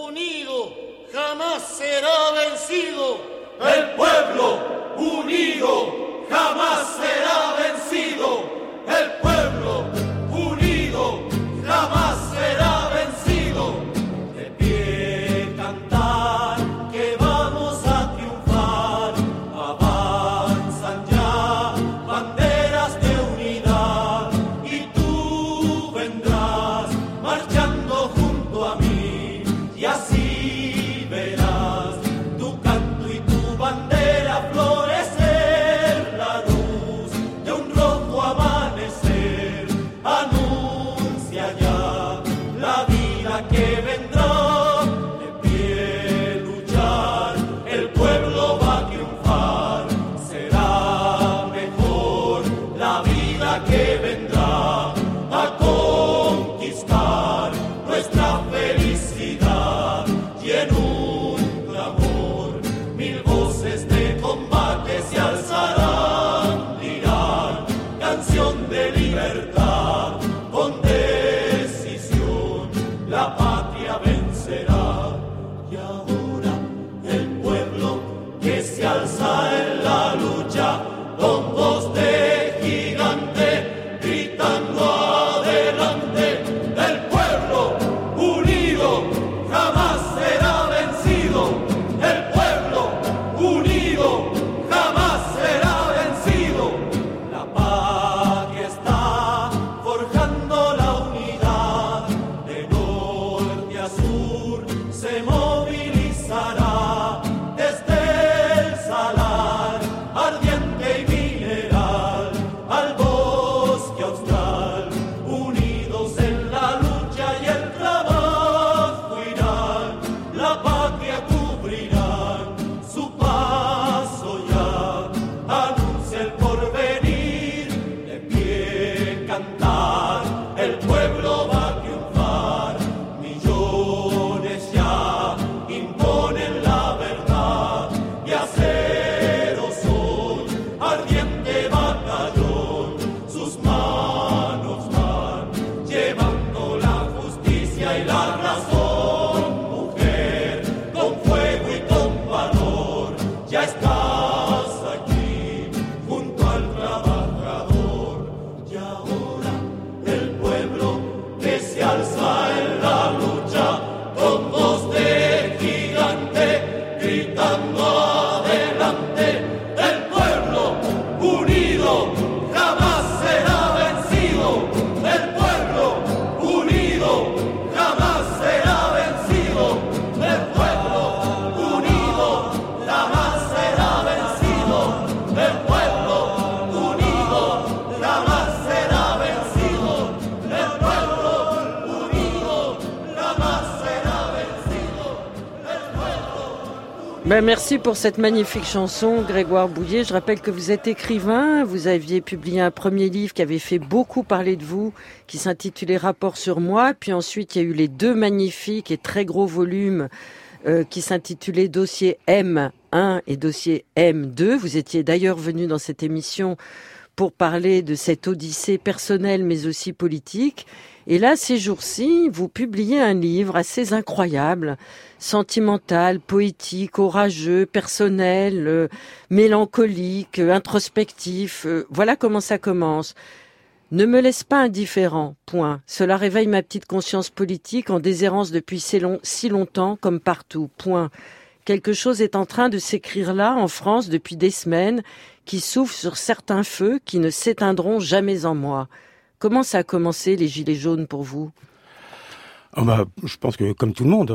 unido jamás será vencido. El pueblo unido jamás será vencido. El pueblo unido jamás será vencido. De pie cantar que vamos a triunfar. Avanzan ya banderas de unidad y tú vendrás marchando junto a mí y así verás tu canto y tu bandera florecer, la luz de un rojo amanecer anuncia ya la vida que vendrá. De pie luchar, el pueblo va a triunfar, será mejor la vida que vendrá a conquistar nuestra felicidad y en un clamor mil voces de combate se alzarán, dirán canción de libertad con decisión la patria vencerá. Y ahora el pueblo que se alza en la lucha con voz de gigante gritando adelante. El pueblo unido jamás será vencido. El pueblo unido jamás será vencido. La patria está forjando la unidad. De norte a sur se movilizará desde el salar ardiente y mineral al bosque austral. Unidos en la lucha y el trabajo irán, la patria cubrirán su paso ya, anuncia el porvenir. De pie cantar, el pueblo va a triunfar, millones ya imponen la verdad y acero son ardiente batallón, sus manos van llevando la justicia y la razón. Mujer, con fuego y con valor, ya estás aquí junto al trabajador. Y ahora el pueblo que se alza en la lucha con voz de gigante gritando adelante. El pueblo unido jamás será vencido. El pueblo unido jamás será vencido. El pueblo unido jamás será vencido. El pueblo unido jamás será vencido. El pueblo unido jamás será vencido. El pueblo. Merci pour cette magnifique chanson, Grégoire Bouillet. Je rappelle que vous êtes écrivain, vous aviez publié un premier livre qui avait fait beaucoup parler de vous, qui s'intitulait Rapport sur moi, puis ensuite il y a eu les deux magnifiques et très gros volumes qui s'intitulaient Dossier M1 et Dossier M2. Vous étiez d'ailleurs venu dans cette émission pour parler de cette odyssée personnelle mais aussi politique. Et là, ces jours-ci, vous publiez un livre assez incroyable, sentimental, poétique, orageux, personnel, mélancolique, introspectif. Voilà comment ça commence. Ne me laisse pas indifférent, point. Cela réveille ma petite conscience politique en déshérence depuis si longtemps comme partout, point. Quelque chose est en train de s'écrire là, en France, depuis des semaines, qui souffle sur certains feux qui ne s'éteindront jamais en moi. Comment ça a commencé, les Gilets jaunes, pour vous ? Je pense que comme tout le monde,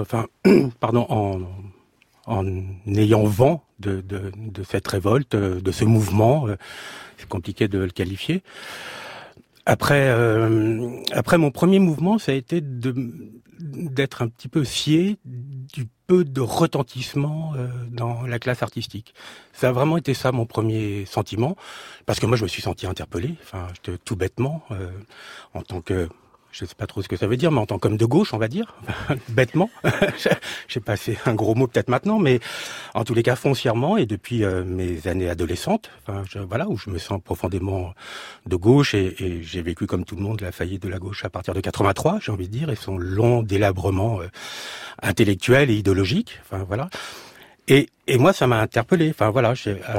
en ayant vent de cette révolte, de ce mouvement, c'est compliqué de le qualifier. Après mon premier mouvement, ça a été d'être un petit peu scié du peu de retentissement dans la classe artistique. Ça a vraiment été ça mon premier sentiment, parce que moi je me suis senti interpellé, tout bêtement, en tant que, je sais pas trop ce que ça veut dire, mais en tant qu'homme de gauche, on va dire, bêtement. J'ai passé un gros mot peut-être maintenant, mais en tous les cas foncièrement, et depuis mes années adolescentes, où je me sens profondément de gauche, et j'ai vécu comme tout le monde la faillite de la gauche à partir de 83, j'ai envie de dire, et son long délabrement intellectuelle et idéologique. Enfin voilà. Et moi, ça m'a interpellé. Enfin voilà.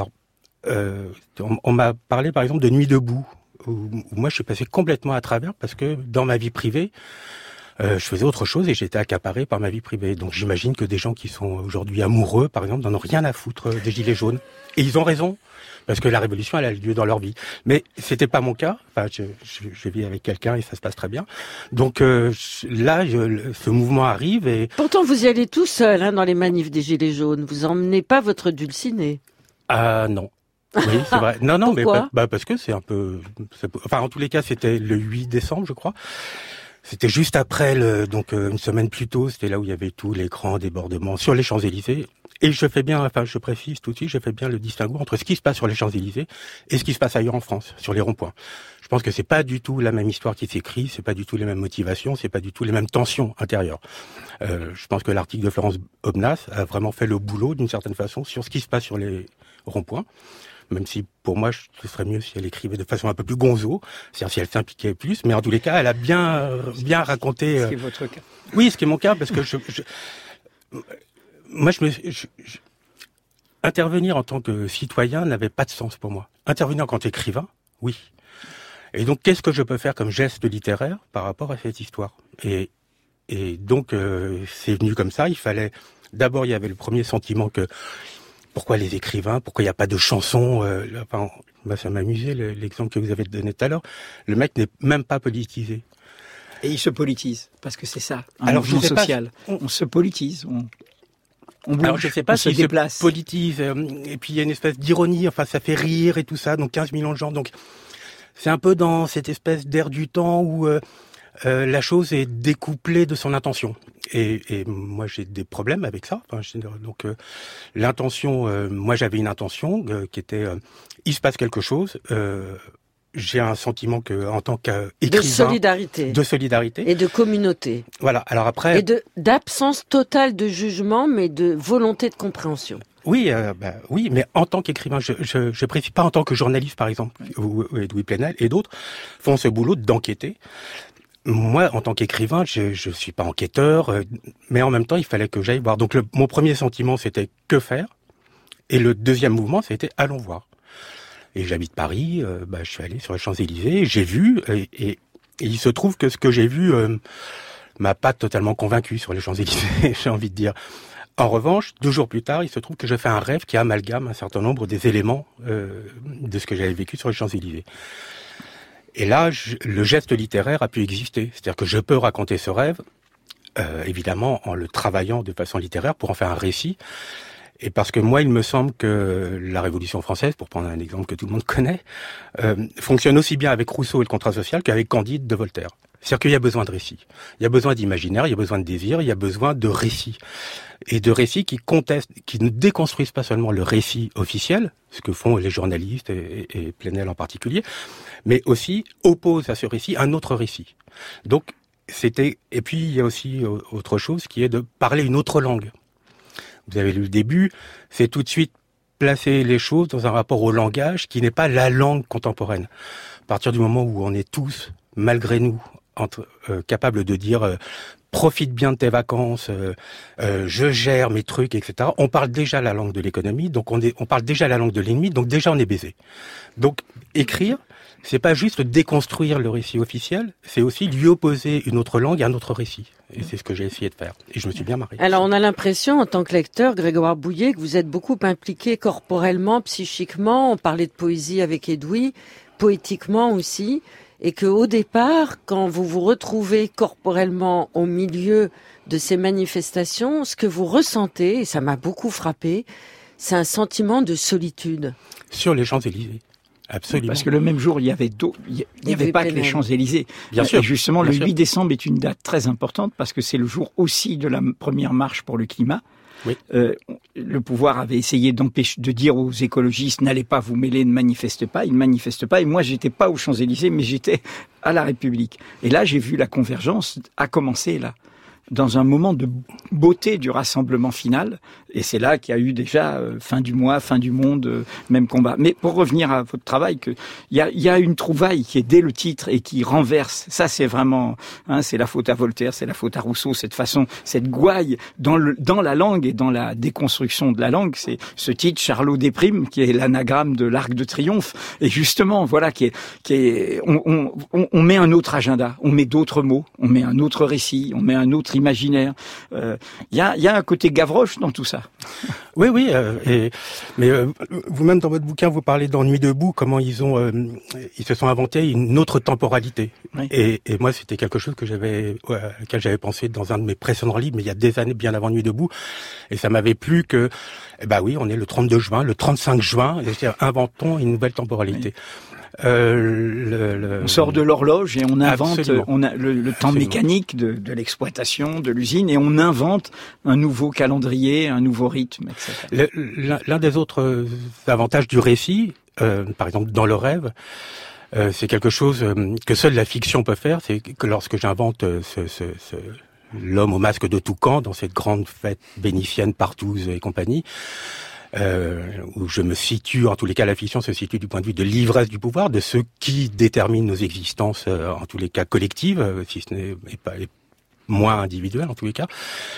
On m'a parlé par exemple de Nuit debout, où moi je suis passé complètement à travers parce que dans ma vie privée, je faisais autre chose et j'étais accaparé par ma vie privée. Donc j'imagine que des gens qui sont aujourd'hui amoureux, par exemple, n'en ont rien à foutre des gilets jaunes. Et ils ont raison, parce que la révolution, elle a lieu dans leur vie. Mais c'était pas mon cas. Enfin, je vis avec quelqu'un et ça se passe très bien. Donc là, ce mouvement arrive et... Pourtant, vous y allez tout seul dans les manifs des gilets jaunes. Vous emmenez pas votre dulciné. Ah non. Oui, c'est vrai. Non, Pourquoi ? mais parce que c'est un peu... Enfin, en tous les cas, c'était le 8 décembre, je crois. C'était juste après, donc une semaine plus tôt, c'était là où il y avait tous les grands débordements sur les Champs-Élysées. Et je précise tout de suite, je fais bien le distinguo entre ce qui se passe sur les Champs-Élysées et ce qui se passe ailleurs en France, sur les ronds-points. Je pense que c'est pas du tout la même histoire qui s'écrit, c'est pas du tout les mêmes motivations, c'est pas du tout les mêmes tensions intérieures. Je pense que l'article de Florence Obnas a vraiment fait le boulot, d'une certaine façon, sur ce qui se passe sur les ronds-points. Même si, pour moi, ce serait mieux si elle écrivait de façon un peu plus gonzo, c'est-à-dire si elle s'impliquait plus. Mais en tous les cas, elle a bien raconté... Ce qui est votre cas. Oui, ce qui est mon cas, parce que intervenir en tant que citoyen n'avait pas de sens pour moi. Intervenir en tant qu'écrivain, oui. Et donc, qu'est-ce que je peux faire comme geste littéraire par rapport à cette histoire ? Et donc, c'est venu comme ça. D'abord, il y avait le premier sentiment que... Pourquoi les écrivains ? Pourquoi il n'y a pas de chansons ? Ça m'amusait l'exemple que vous avez donné tout à l'heure. Le mec n'est même pas politisé. Et il se politise, parce que c'est ça, Alors, mouvement social. On se politise, on bouge, alors je sais pas s'il se politise. Et puis il y a une espèce d'ironie, enfin ça fait rire et tout ça, donc 15 millions de gens. Donc c'est un peu dans cette espèce d'air du temps où la chose est découplée de son intention. Et moi j'ai des problèmes avec ça. Donc l'intention, moi j'avais une intention qui était il se passe quelque chose. J'ai un sentiment que en tant qu'écrivain de solidarité et de communauté. Voilà. Alors après d'absence totale de jugement, mais de volonté de compréhension. Oui, oui, mais en tant qu'écrivain, je précise pas en tant que journaliste par exemple, où Edoui Plenel et d'autres font ce boulot d'enquêter. Moi, en tant qu'écrivain, je suis pas enquêteur, mais en même temps, il fallait que j'aille voir. Donc, mon premier sentiment, c'était que faire, et le deuxième mouvement, c'était allons voir. Et j'habite Paris, je suis allé sur les Champs-Élysées, j'ai vu, et il se trouve que ce que j'ai vu m'a pas totalement convaincu sur les Champs-Élysées, j'ai envie de dire. En revanche, 2 jours plus tard, il se trouve que je fais un rêve qui amalgame un certain nombre des éléments de ce que j'avais vécu sur les Champs-Élysées. Et là, le geste littéraire a pu exister. C'est-à-dire que je peux raconter ce rêve, évidemment, en le travaillant de façon littéraire pour en faire un récit. Et parce que moi, il me semble que la Révolution française, pour prendre un exemple que tout le monde connaît, fonctionne aussi bien avec Rousseau et le contrat social qu'avec Candide de Voltaire. C'est-à-dire qu'il y a besoin de récits. Il y a besoin d'imaginaire, il y a besoin de désir, il y a besoin de récits. Et de récits qui contestent, qui ne déconstruisent pas seulement le récit officiel, ce que font les journalistes et Plenel en particulier, mais aussi opposent à ce récit un autre récit. Donc, et puis il y a aussi autre chose qui est de parler une autre langue. Vous avez lu le début, c'est tout de suite placer les choses dans un rapport au langage qui n'est pas la langue contemporaine. À partir du moment où on est tous, malgré nous, capables de dire profite bien de tes vacances, je gère mes trucs, etc. On parle déjà la langue de l'économie, donc on parle déjà la langue de l'ennemi, donc déjà on est baisé. Donc écrire, c'est pas juste déconstruire le récit officiel, c'est aussi lui opposer une autre langue à un autre récit. Et c'est ce que j'ai essayé de faire. Et je me suis bien marré. Alors on a l'impression, en tant que lecteur, Grégoire Bouillet, que vous êtes beaucoup impliqué corporellement, psychiquement. On parlait de poésie avec Edoui, poétiquement aussi. Et que au départ, quand vous vous retrouvez corporellement au milieu de ces manifestations, ce que vous ressentez, et ça m'a beaucoup frappé, c'est un sentiment de solitude. Sur les Champs-Élysées. Absolument. Parce que le même jour, il y avait pas que les Champs-Élysées. Bien sûr. Et justement, bien le sûr. 8 décembre est une date très importante parce que c'est le jour aussi de la première marche pour le climat. Oui. Le pouvoir avait essayé de dire aux écologistes n'allez pas vous mêler, ne manifestez pas, ils ne manifestent pas. Et moi, j'étais pas aux Champs-Élysées, mais j'étais à la République. Et là, j'ai vu la convergence a commencé là. Dans un moment de beauté du rassemblement final, Et c'est là qu'il y a eu déjà fin du mois, fin du monde, même combat. Mais pour revenir à votre travail, il y a une trouvaille qui est dès le titre et qui renverse. Ça, c'est vraiment, c'est la faute à Voltaire, c'est la faute à Rousseau, cette gouaille dans la langue et dans la déconstruction de la langue. C'est ce titre, Charlot déprime, qui est l'anagramme de l'Arc de Triomphe. Et justement, voilà, on met un autre agenda, on met d'autres mots, on met un autre récit, on met un autre imaginaire. Il y a un côté Gavroche dans tout ça. Oui, mais vous-même dans votre bouquin, vous parlez d'Ennui debout, comment ils se sont inventés une autre temporalité. Oui. Et moi, c'était quelque chose à laquelle j'avais pensé dans un de mes précédents livres, mais il y a des années, bien avant Nuit debout, et ça m'avait plu que, on est le 32 juin, le 35 juin, et inventons une nouvelle temporalité. Oui. On sort de l'horloge et on invente le temps Absolument. Mécanique de l'exploitation, de l'usine, et on invente un nouveau calendrier, un nouveau rythme, etc. L'un des autres avantages du récit, par exemple dans le rêve, c'est quelque chose que seule la fiction peut faire, c'est que lorsque j'invente l'homme au masque de Toucan dans cette grande fête bénitienne Partouze et compagnie, où je me situe, en tous les cas la fiction se situe du point de vue de l'ivresse du pouvoir, de ce qui détermine nos existences, en tous les cas collectives, si ce n'est pas moins individuelles en tous les cas.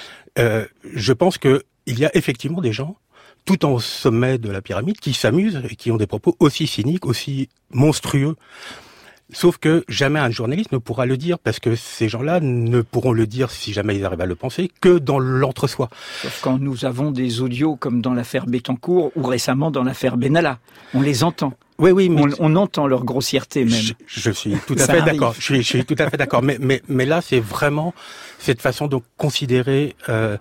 Je pense que il y a effectivement des gens, tout en sommet de la pyramide, qui s'amusent et qui ont des propos aussi cyniques, aussi monstrueux. Sauf que jamais un journaliste ne pourra le dire, parce que ces gens-là ne pourront le dire, si jamais ils arrivent à le penser, que dans l'entre-soi. Sauf quand nous avons des audios comme dans l'affaire Bettencourt ou récemment dans l'affaire Benalla. On les entend. Oui, mais on entend leur grossièreté même. Je suis tout à fait d'accord. Je suis tout à fait d'accord. Mais là, c'est vraiment cette façon de considérer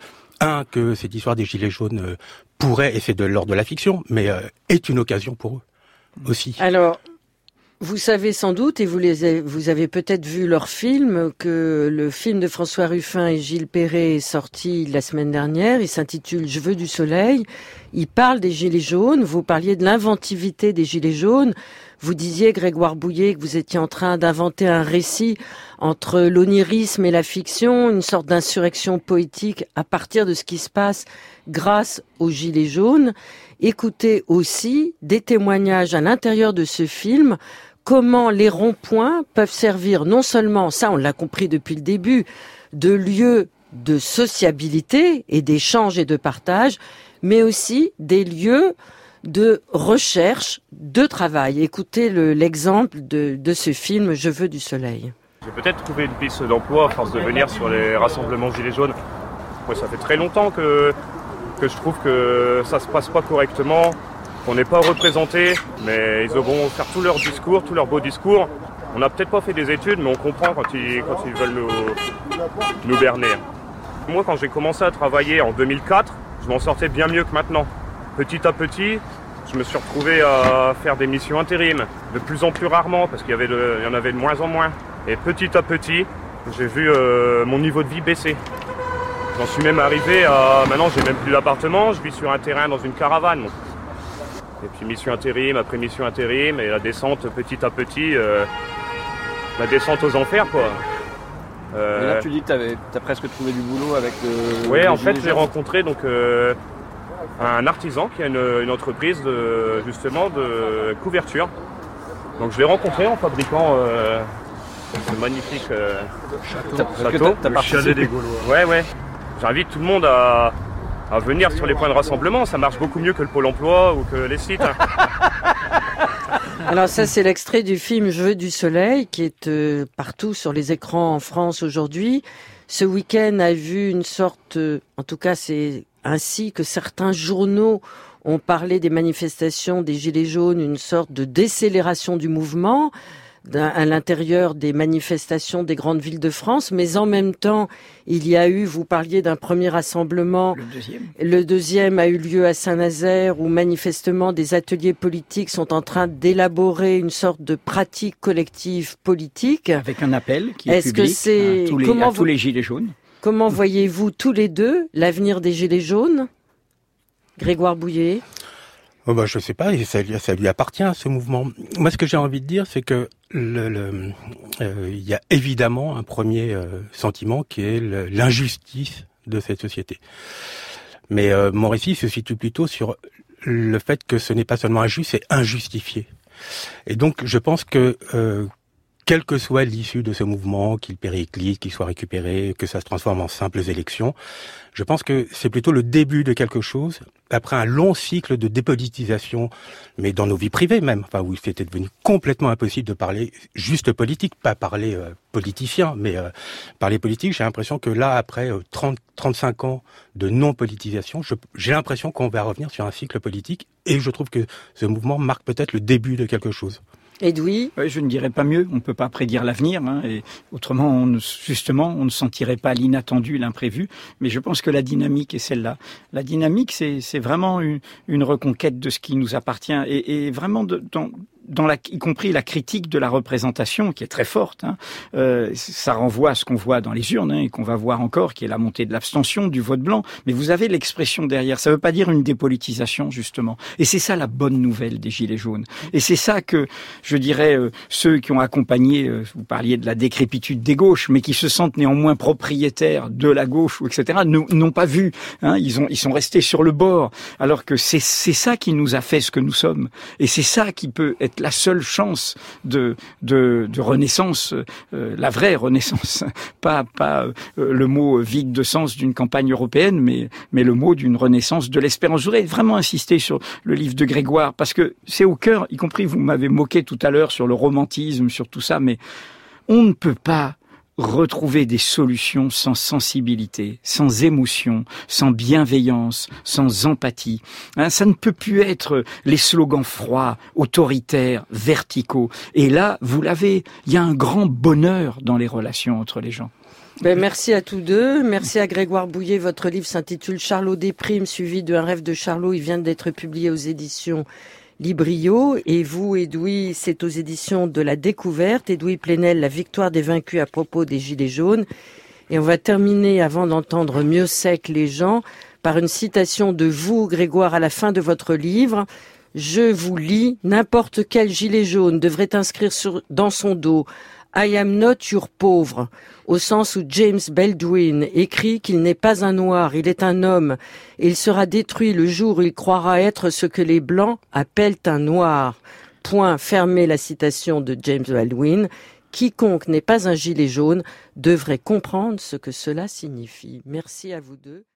que cette histoire des Gilets jaunes pourrait, et c'est de l'ordre de la fiction, mais est une occasion pour eux aussi. Alors, vous savez sans doute, et vous avez peut-être vu leur film, que le film de François Ruffin et Gilles Perret est sorti la semaine dernière. Il s'intitule « Je veux du soleil ». Il parle des Gilets jaunes. Vous parliez de l'inventivité des Gilets jaunes. Vous disiez, Grégoire Bouillet, que vous étiez en train d'inventer un récit entre l'onirisme et la fiction, une sorte d'insurrection poétique à partir de ce qui se passe grâce aux Gilets jaunes. Écoutez aussi des témoignages à l'intérieur de ce film, comment les ronds-points peuvent servir non seulement, ça on l'a compris depuis le début, de lieux de sociabilité et d'échange et de partage, mais aussi des lieux de recherche, de travail. Écoutez l'exemple de ce film « Je veux du soleil ». J'ai peut-être trouvé une piste d'emploi à force de venir sur les rassemblements Gilets jaunes. Ouais, ça fait très longtemps que je trouve que ça se passe pas correctement, qu'on n'est pas représenté, mais ils vont faire tout leur discours, tout leur beau discours. On n'a peut-être pas fait des études, mais on comprend quand ils veulent nous berner. Moi, quand j'ai commencé à travailler en 2004, je m'en sortais bien mieux que maintenant. Petit à petit, je me suis retrouvé à faire des missions intérim, de plus en plus rarement, parce qu'il y en avait de moins en moins. Et petit à petit, j'ai vu mon niveau de vie baisser. J'en suis même arrivé à... Maintenant, j'ai même plus d'appartement, je vis sur un terrain dans une caravane. Et puis mission intérim après mission intérim, et la descente petit à petit, la descente aux enfers, quoi. Et là, tu dis que t'as presque trouvé du boulot avec le... Oui, en fait, j'ai rencontré donc un artisan qui a une entreprise justement de couverture. Donc je l'ai rencontré en fabriquant ce magnifique château. T'as participé des Gaulois. Ouais. J'invite tout le monde à venir sur les points de rassemblement. Ça marche beaucoup mieux que le Pôle emploi ou que les sites. Alors ça, c'est l'extrait du film « Je veux du soleil » qui est partout sur les écrans en France aujourd'hui. Ce week-end a vu une sorte, en tout cas c'est ainsi que certains journaux ont parlé des manifestations des Gilets jaunes, une sorte de décélération du mouvement à l'intérieur des manifestations des grandes villes de France, mais en même temps, il y a eu, vous parliez d'un premier rassemblement, le deuxième a eu lieu à Saint-Nazaire, où manifestement des ateliers politiques sont en train d'élaborer une sorte de pratique collective politique. Avec un appel qui est public à tous les Gilets jaunes. Comment voyez-vous tous les deux l'avenir des Gilets jaunes ? Grégoire Bouillet ? Je sais pas, ça lui appartient, ce mouvement. Moi, ce que j'ai envie de dire, c'est que il y a évidemment un premier sentiment qui est l'injustice de cette société. Mais mon récit se situe plutôt sur le fait que ce n'est pas seulement injuste, c'est injustifié. Et donc, je pense que quelle que soit l'issue de ce mouvement, qu'il périclite, qu'il soit récupéré, que ça se transforme en simples élections, je pense que c'est plutôt le début de quelque chose, après un long cycle de dépolitisation, mais dans nos vies privées même, enfin où c'était devenu complètement impossible de parler juste politique, pas parler politicien, mais parler politique. J'ai l'impression que là, après 35 ans de non-politisation, j'ai l'impression qu'on va revenir sur un cycle politique, et je trouve que ce mouvement marque peut-être le début de quelque chose. Edoui? Oui, je ne dirais pas mieux. On ne peut pas prédire l'avenir, et autrement, on ne sentirait pas l'inattendu, l'imprévu. Mais je pense que la dynamique est celle-là. La dynamique, c'est vraiment une reconquête de ce qui nous appartient, et vraiment y compris la critique de la représentation, qui est très forte. Ça renvoie à ce qu'on voit dans les urnes, et qu'on va voir encore, qui est la montée de l'abstention, du vote blanc. Mais vous avez l'expression derrière. Ça ne veut pas dire une dépolitisation, justement. Et c'est ça la bonne nouvelle des Gilets jaunes. Et c'est ça que, je dirais, ceux qui ont accompagné, vous parliez de la décrépitude des gauches, mais qui se sentent néanmoins propriétaires de la gauche, etc., n'ont pas vu. Ils sont restés sur le bord. Alors que c'est ça qui nous a fait ce que nous sommes. Et c'est ça qui peut être la seule chance de renaissance, la vraie renaissance, pas le mot vide de sens d'une campagne européenne, mais le mot d'une renaissance de l'espérance. Je voudrais vraiment insister sur le livre de Grégoire, parce que c'est au cœur, y compris vous m'avez moqué tout à l'heure sur le romantisme, sur tout ça, mais on ne peut pas retrouver des solutions sans sensibilité, sans émotion, sans bienveillance, sans empathie. Ça ne peut plus être les slogans froids, autoritaires, verticaux. Et là, vous l'avez, il y a un grand bonheur dans les relations entre les gens. Merci à tous deux. Merci à Grégoire Bouillet. Votre livre s'intitule Charlot déprime, suivi de Un rêve de Charlot. Il vient d'être publié aux éditions Librio. Et vous, Edoui, c'est aux éditions de La Découverte. Edoui Plenel, La victoire des vaincus à propos des Gilets jaunes. Et on va terminer, avant d'entendre Mieux sec les gens, par une citation de vous, Grégoire, à la fin de votre livre. Je vous lis, n'importe quel gilet jaune devrait inscrire dans son dos I am not your pauvre, au sens où James Baldwin écrit qu'il n'est pas un noir, il est un homme, et il sera détruit le jour où il croira être ce que les blancs appellent un noir. Point, fermez la citation de James Baldwin. Quiconque n'est pas un gilet jaune devrait comprendre ce que cela signifie. Merci à vous deux.